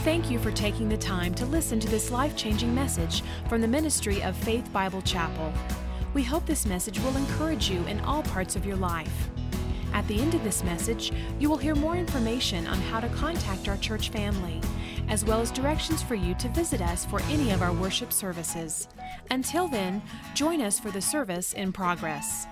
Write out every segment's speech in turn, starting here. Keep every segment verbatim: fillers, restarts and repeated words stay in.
Thank you for taking the time to listen to this life-changing message from the ministry of Faith Bible Chapel. We hope this message will encourage you in all parts of your life. At the end of this message, you will hear more information on how to contact our church family, as well as directions for you to visit us for any of our worship services. Until then, join us for the service in progress.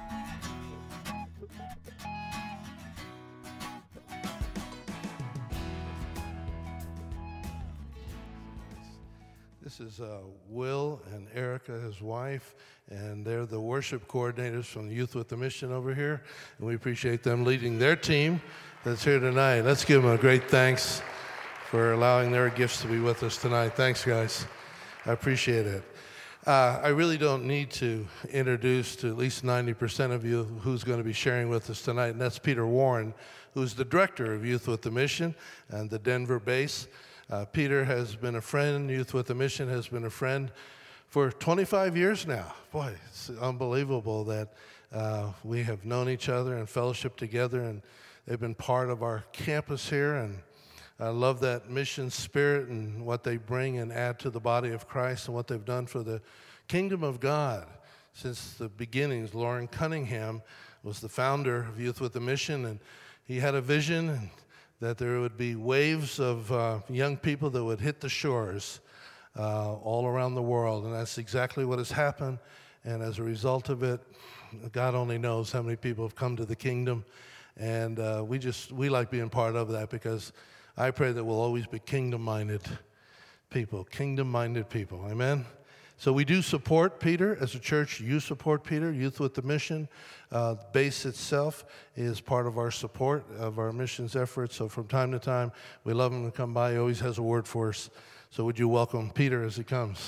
This is uh, Will and Erica, his wife, and they're the worship coordinators from the Youth with a Mission over here, and we appreciate them leading their team that's here tonight. Let's give them a great thanks for allowing their gifts to be with us tonight. Thanks, guys. I appreciate it. Uh, I really don't need to introduce to at least ninety percent of you who's going to be sharing with us tonight, and that's Peter Warren, who's the director of Youth with a Mission and the Denver base. Uh, Peter has been a friend, Youth with a Mission has been a friend for twenty-five years now. Boy, it's unbelievable that uh, we have known each other and fellowshiped together, and they've been part of our campus here, and I love that mission spirit and what they bring and add to the body of Christ and what they've done for the kingdom of God since the beginnings. Lauren Cunningham was the founder of Youth with a Mission, and he had a vision and that there would be waves of uh, young people that would hit the shores uh, all around the world, and that's exactly what has happened. And as a result of it, God only knows how many people have come to the kingdom, and uh, we just we like being part of that, because I pray that we'll always be kingdom-minded people, kingdom-minded people. Amen. So we do support Peter as a church. You support Peter, Youth with the Mission. Uh, base itself is part of our support of our missions efforts. So from time to time, we love him to come by. He always has a word for us. So would you welcome Peter as he comes?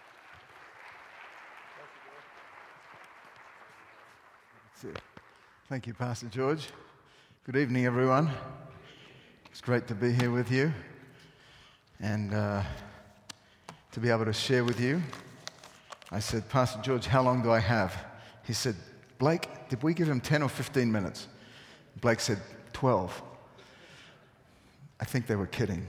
Thank you, Pastor George. Good evening, everyone. It's great to be here with you and uh, to be able to share with you. I said, Pastor George, how long do I have? He said, Blake, did we give him ten or fifteen minutes? Blake said, twelve. I think they were kidding.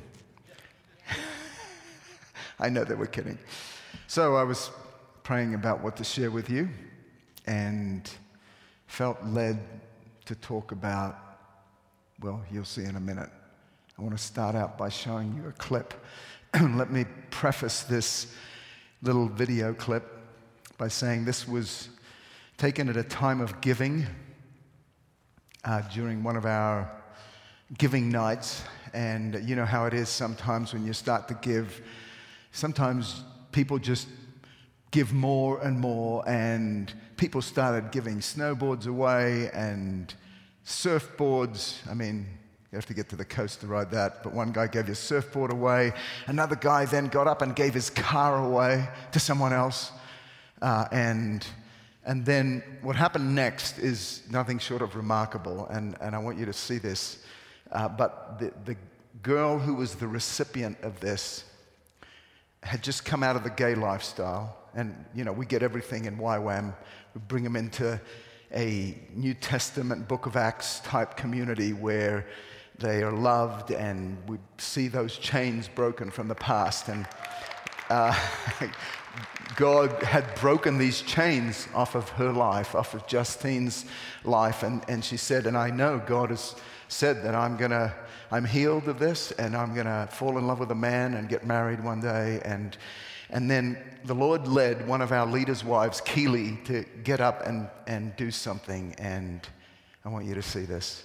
I know they were kidding. So I was praying about what to share with you and felt led to talk about, well, you'll see in a minute. I want to start out by showing you a clip. Let me preface this little video clip by saying this was taken at a time of giving uh, during one of our giving nights. And you know how it is sometimes when you start to give, sometimes people just give more and more, and people started giving snowboards away and surfboards. I mean, you have to get to the coast to ride that, but one guy gave his surfboard away. Another guy then got up and gave his car away to someone else. Uh, and and then what happened next is nothing short of remarkable, and, and I want you to see this. Uh, but the, the girl who was the recipient of this had just come out of the gay lifestyle. And, you know, we get everything in Y WAM. We bring them into a New Testament, Book of Acts type community where they are loved, and we see those chains broken from the past. And uh, God had broken these chains off of her life, off of Justine's life. And, and she said, and I know God has said that I'm going to, I'm healed of this, and I'm going to fall in love with a man and get married one day. And and then the Lord led one of our leaders' wives, Keely, to get up and, and do something. And I want you to see this.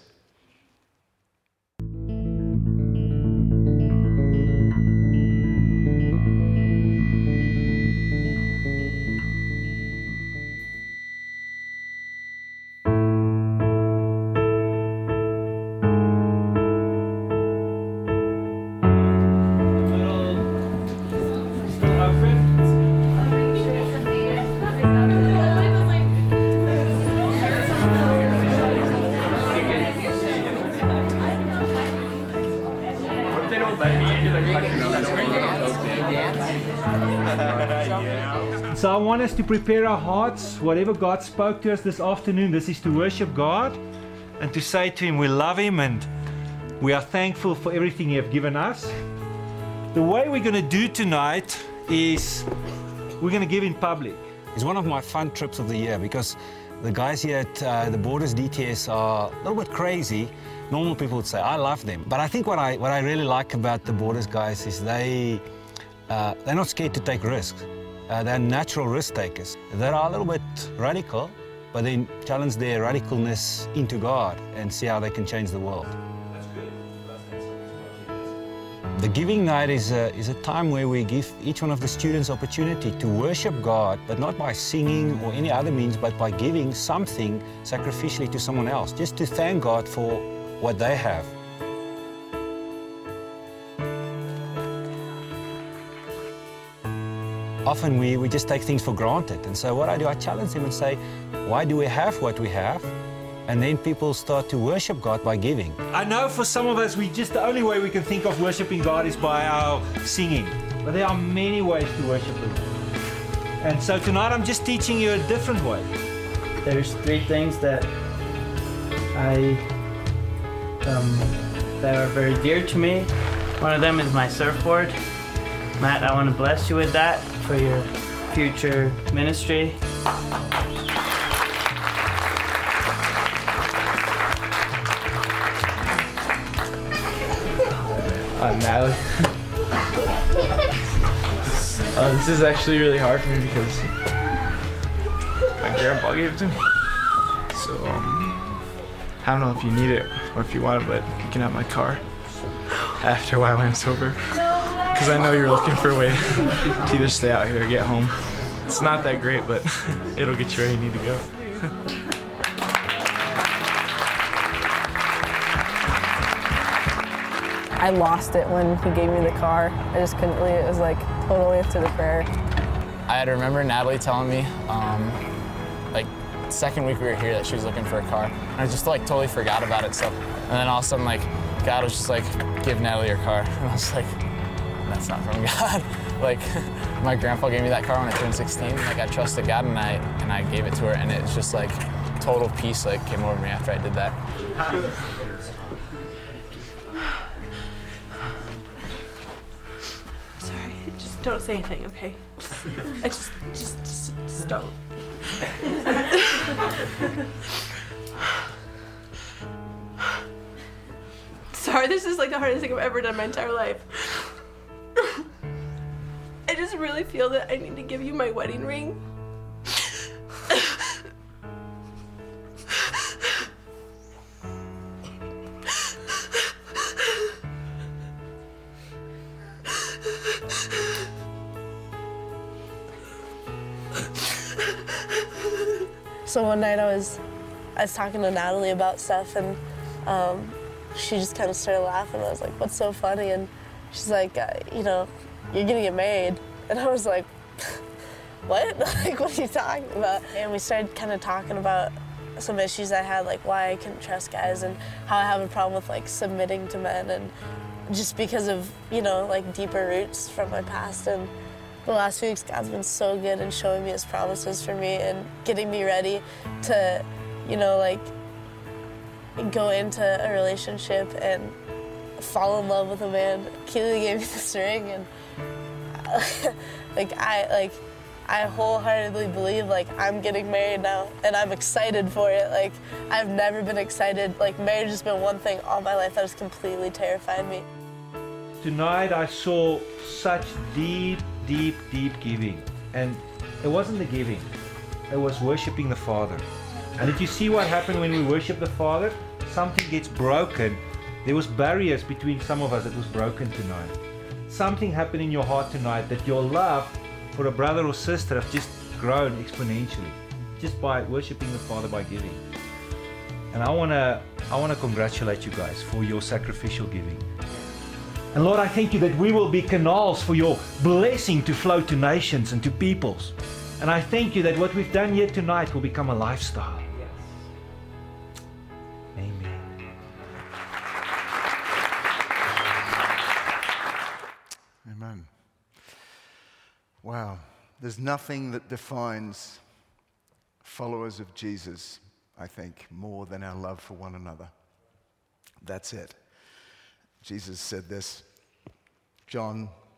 So I want us to prepare our hearts, whatever God spoke to us this afternoon. This is to worship God and to say to Him we love Him and we are thankful for everything He has given us. The way we're going to do tonight is we're going to give in public. It's one of my fun trips of the year because the guys here at uh, the Borders D T S are a little bit crazy. Normal people would say, I love them. But I think what I, what I really like about the Borders guys is they, uh, they're not scared to take risks. Uh, they're natural risk takers. They are a little bit radical, but they challenge their radicalness into God and see how they can change the world. The Giving Night is a, is a time where we give each one of the students opportunity to worship God, but not by singing or any other means, but by giving something sacrificially to someone else, just to thank God for what they have. Often we, we just take things for granted, and so what I do, I challenge them and say, why do we have what we have? And then people start to worship God by giving. I know for some of us, we just the only way we can think of worshiping God is by our singing. But there are many ways to worship the Lord. And so tonight I'm just teaching you a different way. There's three things that I um, that are very dear to me. One of them is my surfboard. Matt, I want to bless you with that for your future ministry. Uh, Natalie. uh, this is actually really hard for me because my grandpa gave it to me. So um, I don't know if you need it or if you want it, but you can have my car after a while when I'm sober. Because I know you're looking for a way to either stay out here or get home. It's not that great, but it'll get you where you need to go. I lost it when he gave me the car. I just couldn't leave. It was like totally up to the prayer. I remember Natalie telling me, um, like, the second week we were here that she was looking for a car. And I just like totally forgot about it. So, and then all of a sudden, like, God was just like, give Natalie your car. And I was like, that's not from God. Like, my grandpa gave me that car when I turned sixteen. Like, I trusted God and I and I gave it to her, and it's just like total peace like came over me after I did that. Sorry, just don't say anything, okay? I just, just, just, just don't. Sorry, this is like the hardest thing I've ever done in my entire life. I just really feel that I need to give you my wedding ring. So one night I was, I was talking to Natalie about stuff, and um, she just kind of started laughing. I was like, what's so funny? And she's like, uh, you know, you're gonna get married. And I was like, what? Like, what are you talking about? And we started kind of talking about some issues I had, like why I couldn't trust guys and how I have a problem with like submitting to men, and just because of, you know, like deeper roots from my past. And the last few weeks, God's been so good in showing me his promises for me and getting me ready to, you know, like go into a relationship and fall in love with a man. Keely gave me this ring, and like I like I wholeheartedly believe like I'm getting married now, and I'm excited for it. Like I've never been excited. Like marriage has been one thing all my life that has completely terrified me. Tonight I saw such deep, deep, deep giving. And it wasn't the giving, it was worshiping the Father. And did you see what happened when we worship the Father? Something gets broken. There was barriers between some of us that was broken tonight. Something happened in your heart tonight that your love for a brother or sister have just grown exponentially, just by worshiping the Father by giving. And I wanna, I wanna congratulate you guys for your sacrificial giving. And Lord, I thank you that we will be canals for your blessing to flow to nations and to peoples. And I thank you that what we've done here tonight will become a lifestyle. Yes. Amen. Amen. Wow. There's nothing that defines followers of Jesus, I think, more than our love for one another. That's it. Jesus said this, John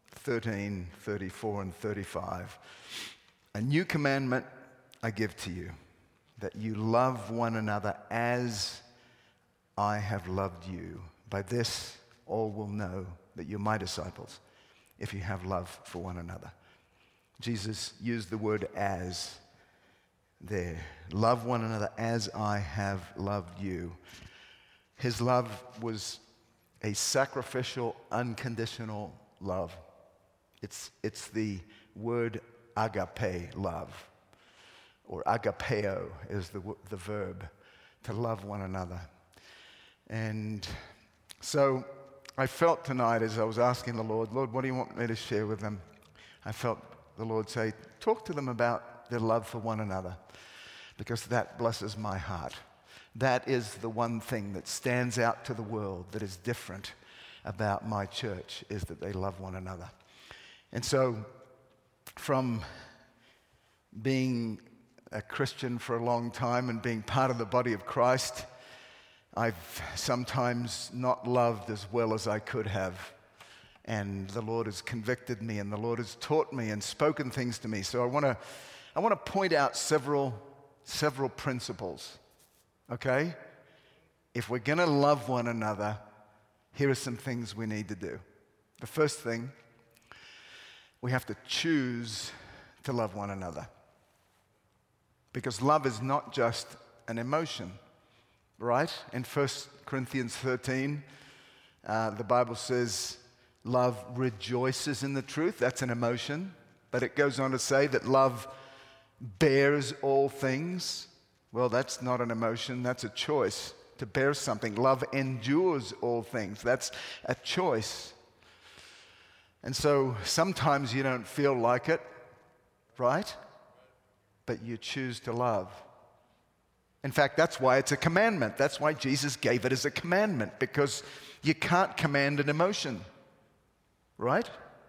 thirteen, thirty-four, and thirty-five. A new commandment I give to you, that you love one another as I have loved you. By this, all will know that you're my disciples, if you have love for one another. Jesus used the word as there. Love one another as I have loved you. His love was a sacrificial, unconditional love. It's, it's the word agape, love, or agapeo is the, the verb, to love one another. And so I felt tonight as I was asking the Lord, Lord, what do you want me to share with them? I felt the Lord say, talk to them about their love for one another, because that blesses my heart. That is the one thing that stands out to the world that is different about my church, is that they love one another. And so from being a Christian for a long time and being part of the body of Christ, I've sometimes not loved as well as I could have. And the Lord has convicted me, and the Lord has taught me and spoken things to me. So I want to I want to point out several several principles. Okay? If we're going to love one another, here are some things we need to do. The first thing, we have to choose to love one another. Because love is not just an emotion, right? In First Corinthians thirteen, uh, the Bible says, love rejoices in the truth. That's an emotion. But it goes on to say that love bears all things. Well, that's not an emotion. That's a choice to bear something. Love endures all things. That's a choice. And so sometimes you don't feel like it, right? But you choose to love. In fact, that's why it's a commandment. That's why Jesus gave it as a commandment, because you can't command an emotion, right?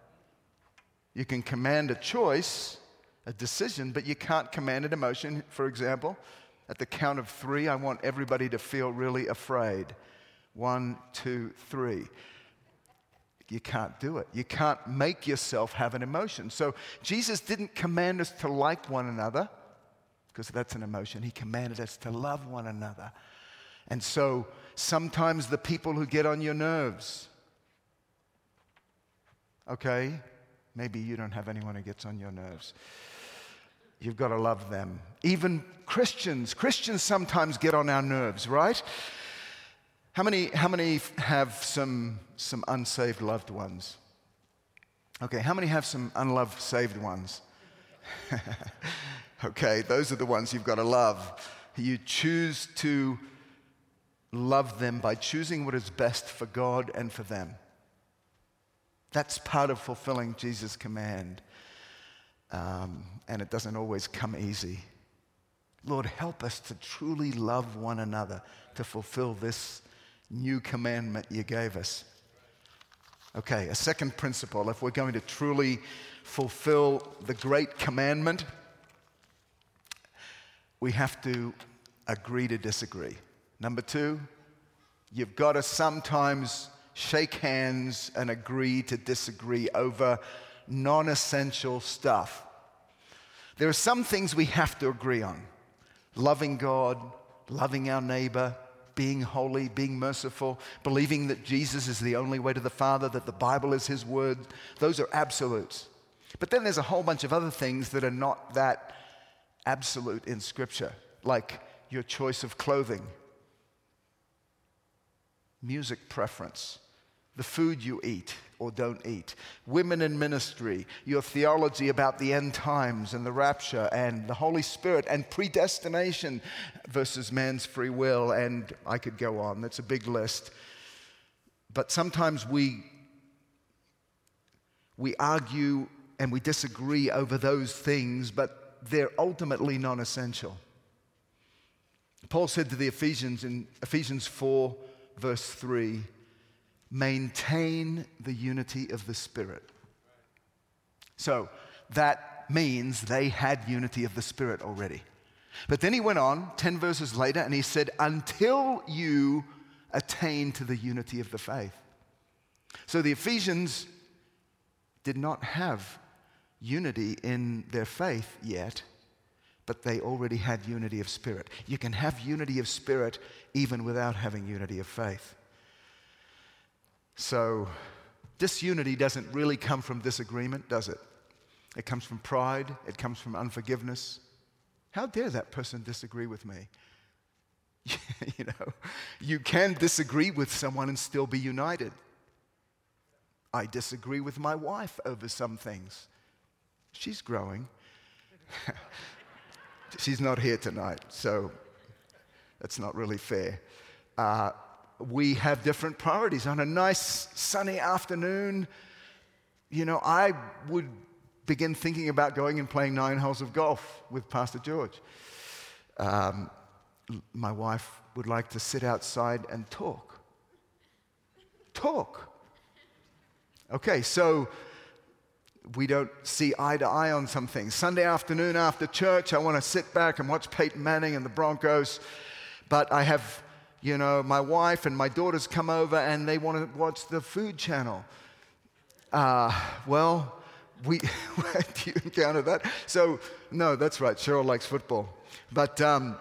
You can command a choice, a decision, but you can't command an emotion. For example, at the count of three, I want everybody to feel really afraid. One, two, three. You can't do it. You can't make yourself have an emotion. So Jesus didn't command us to like one another, because that's an emotion. He commanded us to love one another. And so sometimes the people who get on your nerves, okay, maybe you don't have anyone who gets on your nerves. You've got to love them. Even Christians, Christians sometimes get on our nerves, right? How many, how many have some, some unsaved loved ones? Okay, how many have some unloved saved ones? Okay, those are the ones you've got to love. You choose to love them by choosing what is best for God and for them. That's part of fulfilling Jesus' command. Um, and it doesn't always come easy. Lord, help us to truly love one another, to fulfill this new commandment you gave us. Okay, a second principle. If we're going to truly fulfill the great commandment, we have to agree to disagree. Number two, you've got to sometimes shake hands and agree to disagree over non-essential stuff. There are some things we have to agree on. Loving God, loving our neighbor, being holy, being merciful, believing that Jesus is the only way to the Father, that the Bible is His word. Those are absolutes. But then there's a whole bunch of other things that are not that absolute in Scripture, like your choice of clothing, music preference, the food you eat or don't eat, women in ministry, your theology about the end times and the rapture and the Holy Spirit and predestination versus man's free will, and I could go on. That's a big list. But sometimes we we argue and we disagree over those things, but they're ultimately non-essential. Paul said to the Ephesians in Ephesians four, verse three, maintain the unity of the Spirit. So that means they had unity of the Spirit already. But then he went on, ten verses later, and he said, until you attain to the unity of the faith. So the Ephesians did not have unity in their faith yet, but they already had unity of spirit. You can have unity of spirit even without having unity of faith. So disunity doesn't really come from disagreement, does it? It comes from pride. It comes from unforgiveness. How dare that person disagree with me? You know, you can disagree with someone and still be united. I disagree with my wife over some things. She's growing. She's not here tonight, so that's not really fair. Uh, we have different priorities. On a nice sunny afternoon, you know, I would begin thinking about going and playing nine holes of golf with Pastor George. Um, my wife would like to sit outside and talk. Talk. Okay, so we don't see eye to eye on some things. Sunday afternoon after church, I want to sit back and watch Peyton Manning and the Broncos, but I have, you know, my wife and my daughters come over and they want to watch the Food Channel. Uh, well, we do you encounter that? So, no, that's right, Cheryl likes football. But um,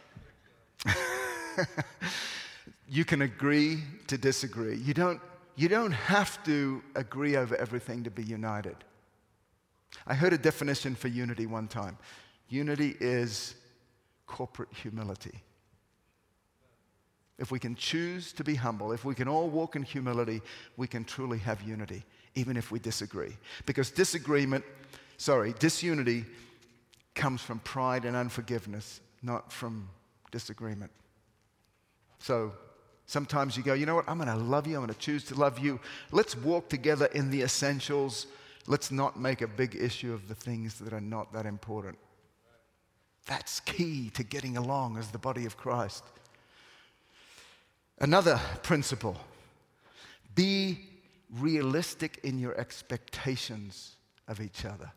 you can agree to disagree. You don't, you don't have to agree over everything to be united. I heard a definition for unity one time. Unity is corporate humility. If we can choose to be humble, if we can all walk in humility, we can truly have unity, even if we disagree. Because disagreement, sorry, disunity comes from pride and unforgiveness, not from disagreement. So sometimes you go, you know what, I'm going to love you, I'm going to choose to love you. Let's walk together in the essentials. Let's not make a big issue of the things that are not that important. That's key to getting along as the body of Christ. Another principle, be realistic in your expectations of each other.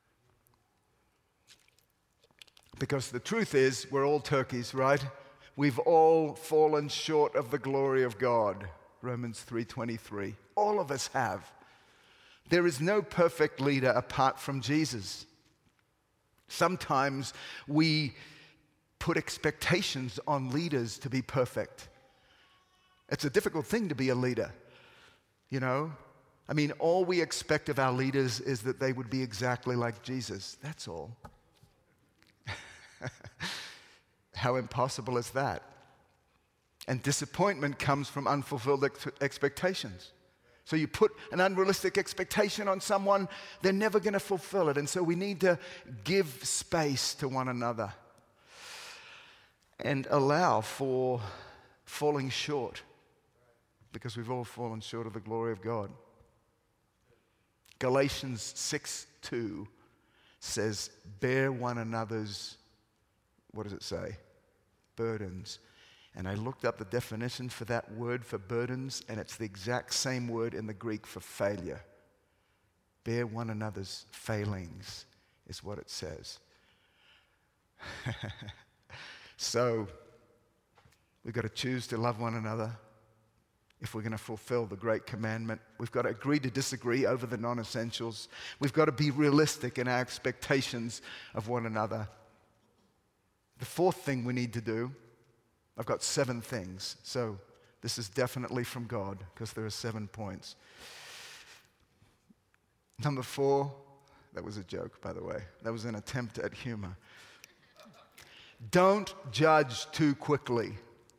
Because the truth is, we're all turkeys, right? We've all fallen short of the glory of God. Romans three twenty-three. All of us have. There is no perfect leader apart from Jesus. Sometimes we put expectations on leaders to be perfect. It's a difficult thing to be a leader, you know? I mean, all we expect of our leaders is that they would be exactly like Jesus. That's all. How impossible is that? And disappointment comes from unfulfilled ex- expectations. So you put an unrealistic expectation on someone, they're never going to fulfill it. And so we need to give space to one another and allow for falling short, because we've all fallen short of the glory of God. Galatians six two says, bear one another's, what does it say? Burdens. And I looked up the definition for that word for burdens, and it's the exact same word in the Greek for failure. Bear one another's failings is what it says. So, we've got to choose to love one another. If we're going to fulfill the great commandment, we've got to agree to disagree over the non-essentials. We've got to be realistic in our expectations of one another. The fourth thing we need to do, I've got seven things, so this is definitely from God because there are seven points. Number four, that was a joke, by the way. That was an attempt at humor. Don't judge too quickly.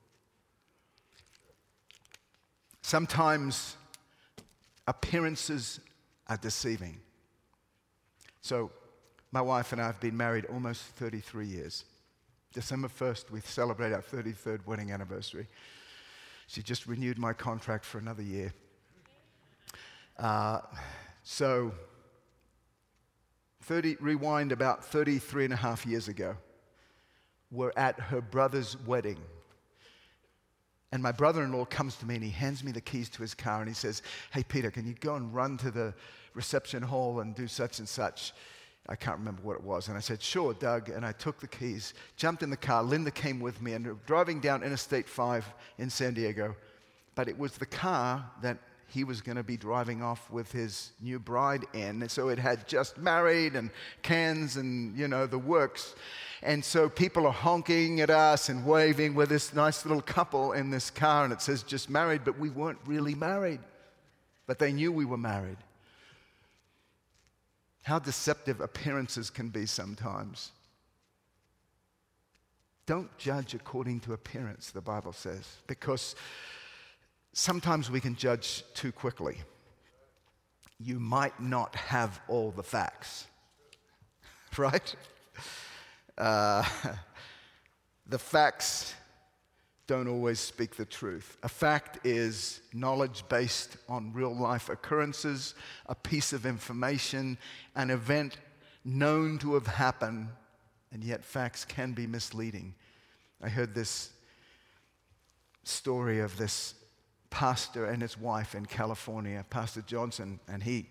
Sometimes appearances are deceiving. So, my wife and I have been married almost thirty-three years. December first, we celebrate our thirty-third wedding anniversary. She just renewed my contract for another year. Uh, so, thirty, rewind about thirty-three and a half years ago. We're at her brother's wedding. And my brother-in-law comes to me and he hands me the keys to his car and he says, hey, Peter, can you go and run to the reception hall and do such and such? I can't remember what it was. And I said, sure, Doug. And I took the keys, jumped in the car. Linda came with me and we were driving down Interstate five in San Diego. But it was the car that he was going to be driving off with his new bride in. And so it had just married and cans and, you know, the works. And so people are honking at us and waving with this nice little couple in this car, and it says just married, but we weren't really married. But they knew we were married. How deceptive appearances can be sometimes. Don't judge according to appearance, the Bible says, because sometimes we can judge too quickly. You might not have all the facts, right? Uh, the facts don't always speak the truth. A fact is knowledge based on real life occurrences, a piece of information, an event known to have happened, and yet facts can be misleading. I heard this story of this pastor and his wife in California, Pastor Johnson, and he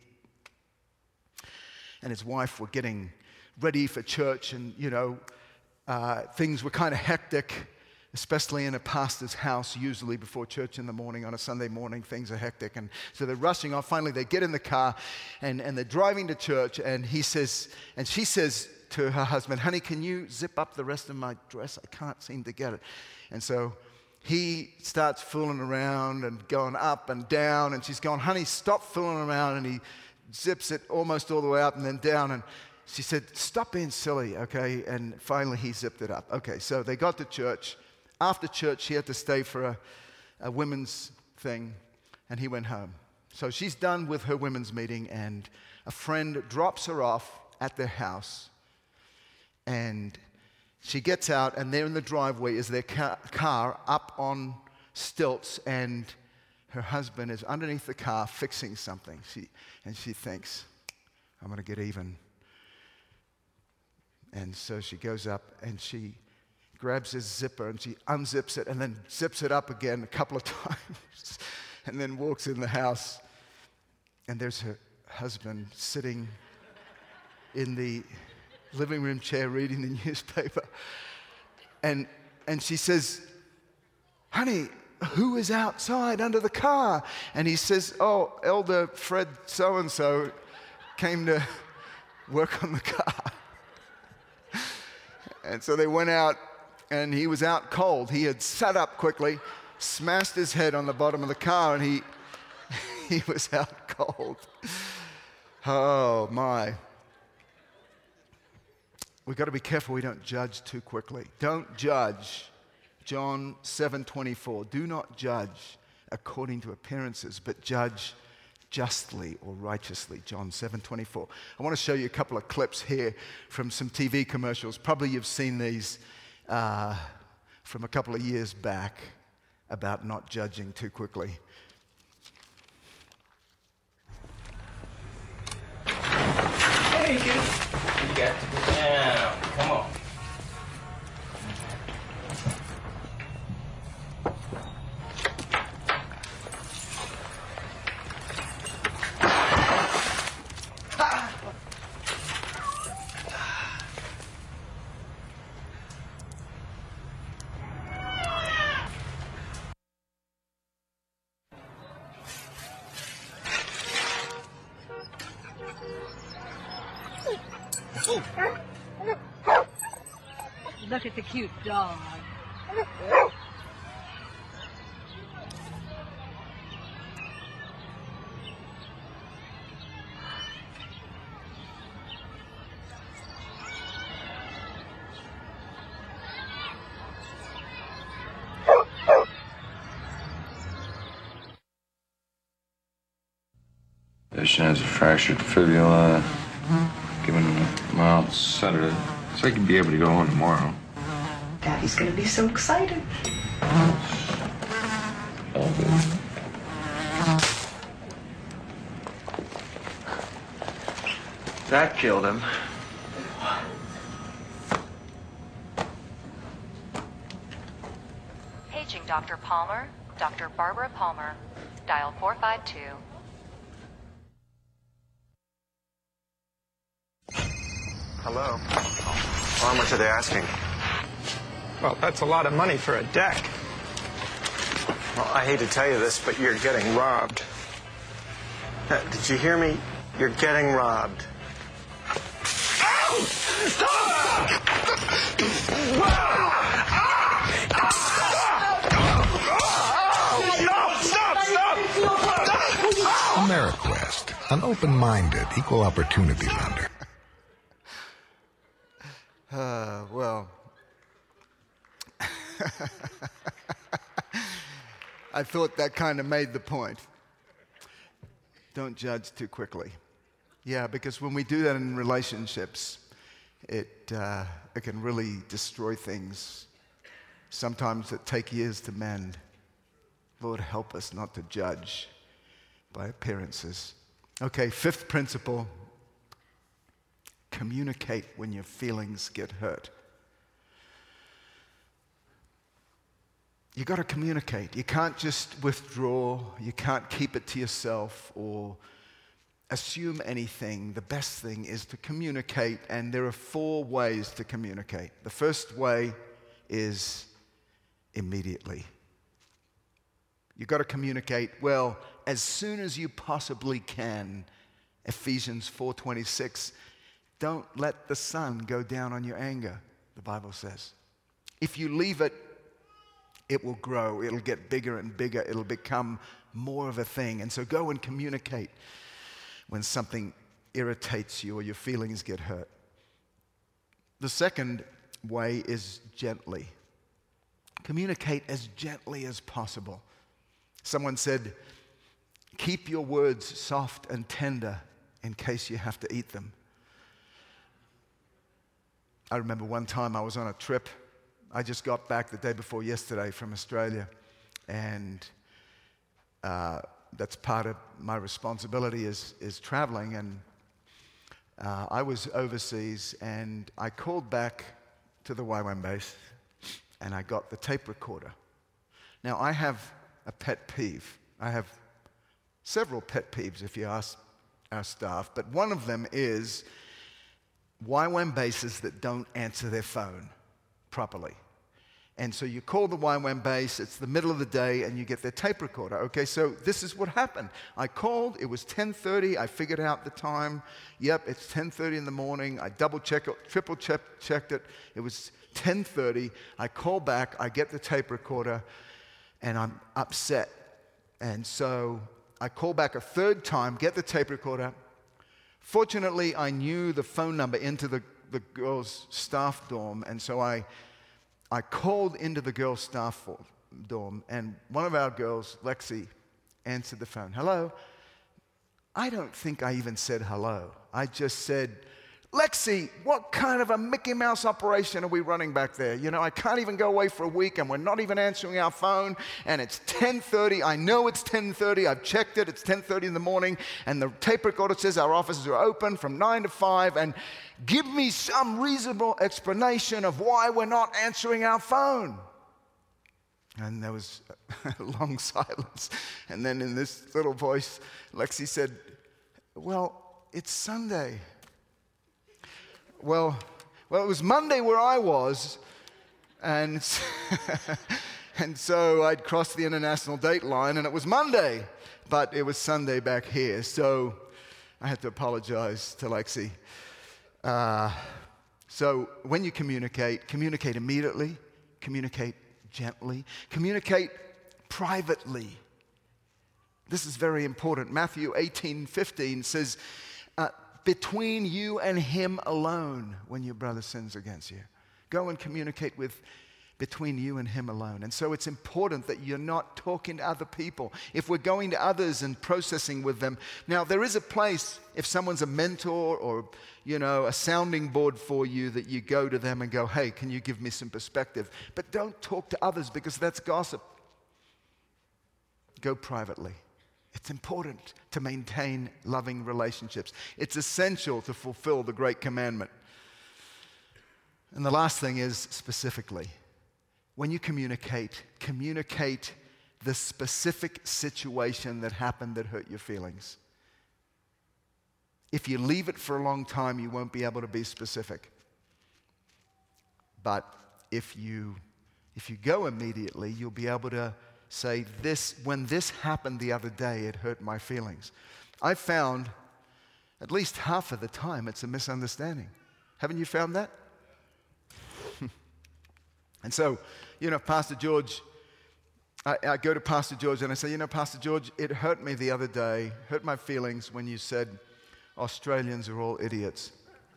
and his wife were getting ready for church, and, you know, uh, things were kind of hectic, especially in a pastor's house. Usually before church in the morning, on a Sunday morning, things are hectic, and so they're rushing off. Finally, they get in the car, and, and they're driving to church, and he says, and she says to her husband, honey, can you zip up the rest of my dress? I can't seem to get it. And so he starts fooling around and going up and down, and she's going, honey, stop fooling around, and he zips it almost all the way up and then down, and she said, stop being silly, okay? And finally he zipped it up. Okay, so they got to church. After church, she had to stay for a, a women's thing, and he went home. So she's done with her women's meeting, and a friend drops her off at their house, and she gets out, and there in the driveway is their car, car up on stilts, and her husband is underneath the car fixing something. She, and she thinks, I'm going to get even. And so she goes up, and she grabs his zipper, and she unzips it, and then zips it up again a couple of times, and then walks in the house. And there's her husband sitting in the living room chair reading the newspaper. And, and she says, honey, who is outside under the car? And he says, oh, Elder Fred so-and-so came to work on the car. And so they went out, and he was out cold. He had sat up quickly, smashed his head on the bottom of the car, and he, he was out cold. Oh, my. We've got to be careful we don't judge too quickly. Don't judge. John seven twenty-four. Do not judge according to appearances, but judge justly or righteously. John seven twenty-four. I want to show you a couple of clips here from some T V commercials. Probably you've seen these uh, from a couple of years back about not judging too quickly. Hey, kid. You got to go down. Come on. Look at the cute dog. Patient has a fractured fibula, given a mild sedative, so he could be able to go home tomorrow. Daddy's gonna be so excited. All good. That killed him. Paging Doctor Palmer, Doctor Barbara Palmer. Dial four five two. Hello. How much are they asking? Well, that's a lot of money for a deck. Well, I hate to tell you this, but you're getting robbed. Uh, did you hear me? You're getting robbed. AmeriQuest, an open-minded, equal opportunity lender. Uh, well, I thought that kind of made the point. Don't judge too quickly. Yeah, because when we do that in relationships, it, uh, it can really destroy things. Sometimes it take years to mend. Lord, help us not to judge by appearances. Okay, fifth principle. Communicate when your feelings get hurt. You got to communicate. You can't just withdraw. You can't keep it to yourself or assume anything. The best thing is to communicate, and there are four ways to communicate. The first way is immediately. You got to communicate, well, as soon as you possibly can. Ephesians four twenty-six. Don't let the sun go down on your anger, the Bible says. If you leave it, it will grow. It'll get bigger and bigger. It'll become more of a thing. And so go and communicate when something irritates you or your feelings get hurt. The second way is gently. Communicate as gently as possible. Someone said, keep your words soft and tender in case you have to eat them. I remember one time I was on a trip. I just got back the day before yesterday from Australia, and uh, that's part of my responsibility is, is traveling, and uh, I was overseas, and I called back to the Y WAM base, and I got the tape recorder. Now, I have a pet peeve. I have several pet peeves, if you ask our staff, but one of them is Y WAM bases that don't answer their phone properly. And so you call the Y WAM base, it's the middle of the day, and you get their tape recorder. Okay, so this is what happened. I called, it was ten thirty, I figured out the time. Yep, it's ten thirty in the morning. I double checked it, triple check, checked it. It was ten thirty. I call back, I get the tape recorder, and I'm upset. And so I call back a third time, get the tape recorder. Fortunately, I knew the phone number into the, the girls' staff dorm, and so I, I called into the girls' staff dorm, and one of our girls, Lexi, answered the phone. Hello? I don't think I even said hello. I just said, Lexi, what kind of a Mickey Mouse operation are we running back there? You know, I can't even go away for a week, and we're not even answering our phone, and it's ten thirty. I know it's ten thirty. I've checked it. It's ten thirty in the morning, and the tape recorder says our offices are open from nine to five, and give me some reasonable explanation of why we're not answering our phone. And there was a long silence, and then in this little voice, Lexi said, well, it's Sunday. Well, well, it was Monday where I was, and, and so I'd crossed the international date line, and it was Monday, but it was Sunday back here, so I had to apologize to Lexi. Uh, so when you communicate, communicate immediately, communicate gently, communicate privately. This is very important. Matthew eighteen fifteen says, uh, between you and him alone when your brother sins against you. Go and communicate with between you and him alone. And so it's important that you're not talking to other people. If we're going to others and processing with them. Now, there is a place, if someone's a mentor or, you know, a sounding board for you, that you go to them and go, hey, can you give me some perspective? But don't talk to others because that's gossip. Go privately. It's important to maintain loving relationships. It's essential to fulfill the great commandment. And the last thing is specifically. When you communicate, communicate the specific situation that happened that hurt your feelings. If you leave it for a long time, you won't be able to be specific. But if you, if you go immediately, you'll be able to say, this, when this happened the other day, it hurt my feelings. I found at least half of the time it's a misunderstanding. Haven't you found that? And so, you know, Pastor George, I, I go to Pastor George and I say, you know, Pastor George, it hurt me the other day, hurt my feelings when you said Australians are all idiots.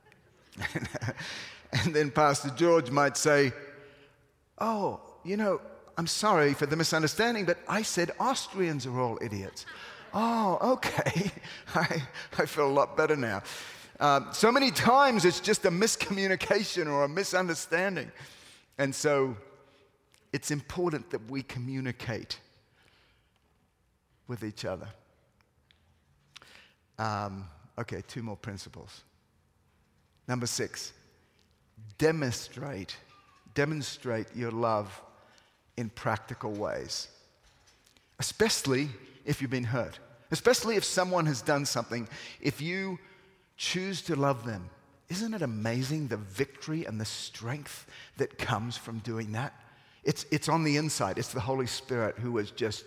And then Pastor George might say, oh, you know, I'm sorry for the misunderstanding, but I said Austrians are all idiots. Oh, okay. I, I feel a lot better now. Um, so many times it's just a miscommunication or a misunderstanding. And so it's important that we communicate with each other. Um, okay, two more principles. Number six, demonstrate, demonstrate your love in practical ways, especially if you've been hurt, especially if someone has done something. If you choose to love them, isn't it amazing the victory and the strength that comes from doing that? It's, it's on the inside. It's the Holy Spirit who is just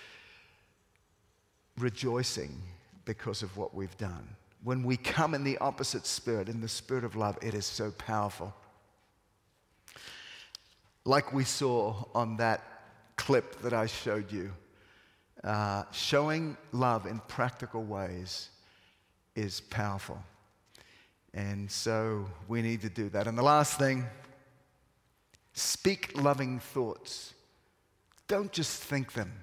rejoicing because of what we've done. When we come in the opposite spirit, in the spirit of love, it is so powerful. Like we saw on that clip that I showed you, uh, showing love in practical ways is powerful. And so we need to do that. And the last thing, speak loving thoughts. Don't just think them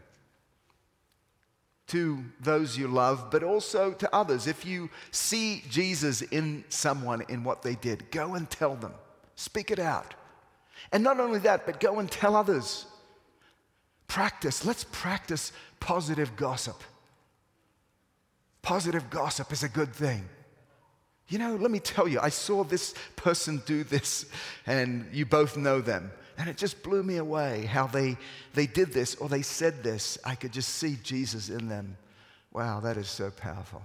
to those you love, but also to others. If you see Jesus in someone, in what they did, go and tell them. Speak it out. And not only that, but go and tell others. Practice. Let's practice positive gossip. Positive gossip is a good thing. You know, let me tell you, I saw this person do this, and you both know them. And it just blew me away how they, they did this or they said this. I could just see Jesus in them. Wow, that is so powerful.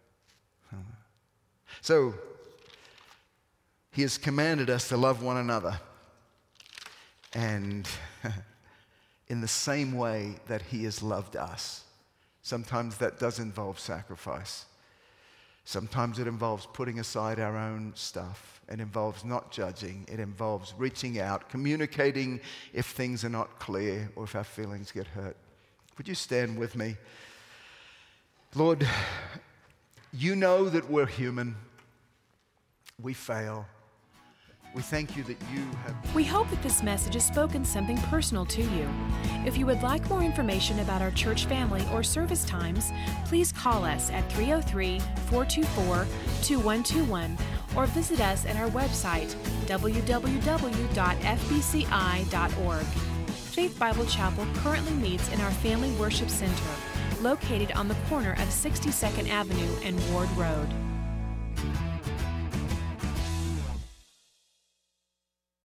So, he has commanded us to love one another. And in the same way that he has loved us. Sometimes that does involve sacrifice. Sometimes it involves putting aside our own stuff. It involves not judging. It involves reaching out, communicating if things are not clear or if our feelings get hurt. Would you stand with me? Lord, you know that we're human. We fail. We thank you that you have... We hope that this message has spoken something personal to you. If you would like more information about our church family or service times, please call us at three oh three, four two four, two one two one or visit us at our website, w w w dot f b c i dot org. Faith Bible Chapel currently meets in our Family Worship Center, located on the corner of sixty-second Avenue and Ward Road.